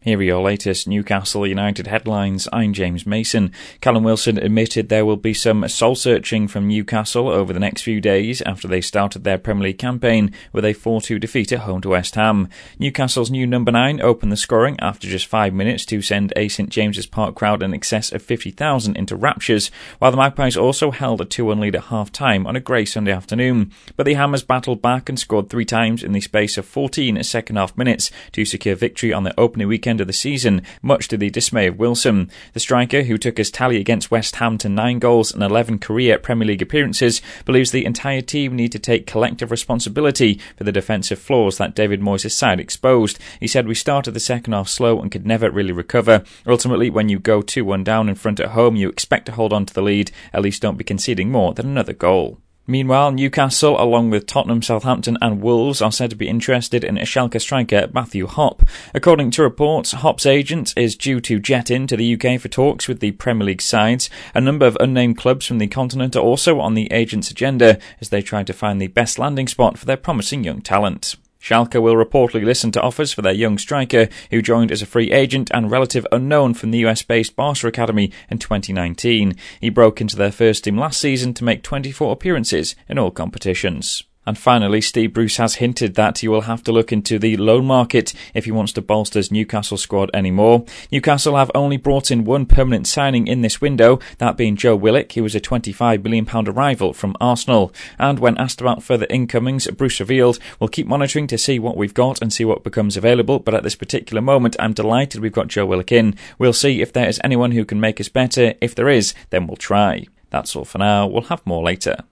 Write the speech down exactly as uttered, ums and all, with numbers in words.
Here are your latest Newcastle United headlines. I'm James Mason. Callum Wilson admitted there will be some soul-searching from Newcastle over the next few days after they started their Premier League campaign with a four two defeat at home to West Ham. Newcastle's new number nine opened the scoring after just five minutes to send a St James's Park crowd in excess of fifty thousand into raptures, while the Magpies also held a two one lead at half-time on a grey Sunday afternoon. But the Hammers battled back and scored three times in the space of fourteen second-half minutes to secure victory on the opening weekend of the season, much to the dismay of Wilson. The striker, who took his tally against West Ham to nine goals and eleven career Premier League appearances, believes the entire team need to take collective responsibility for the defensive flaws that David Moyes' side exposed. He said, "We started the second half slow and could never really recover. Ultimately, when you go two one down in front at home, you expect to hold on to the lead. At least don't be conceding more than another goal." Meanwhile, Newcastle, along with Tottenham, Southampton and Wolves, are said to be interested in Schalke striker Matthew Hopp. According to reports, Hopp's agent is due to jet in to the U K for talks with the Premier League sides. A number of unnamed clubs from the continent are also on the agent's agenda as they try to find the best landing spot for their promising young talent. Schalke will reportedly listen to offers for their young striker, who joined as a free agent and relative unknown from the U S-based Barca Academy in twenty nineteen. He broke into their first team last season to make twenty-four appearances in all competitions. And finally, Steve Bruce has hinted that he will have to look into the loan market if he wants to bolster his Newcastle squad anymore. Newcastle have only brought in one permanent signing in this window, that being Joe Willock, who was a twenty-five million pounds arrival from Arsenal. And when asked about further incomings, Bruce revealed, "We'll keep monitoring to see what we've got and see what becomes available, but at this particular moment I'm delighted we've got Joe Willock in. We'll see if there is anyone who can make us better. If there is, then we'll try." That's all for now. We'll have more later.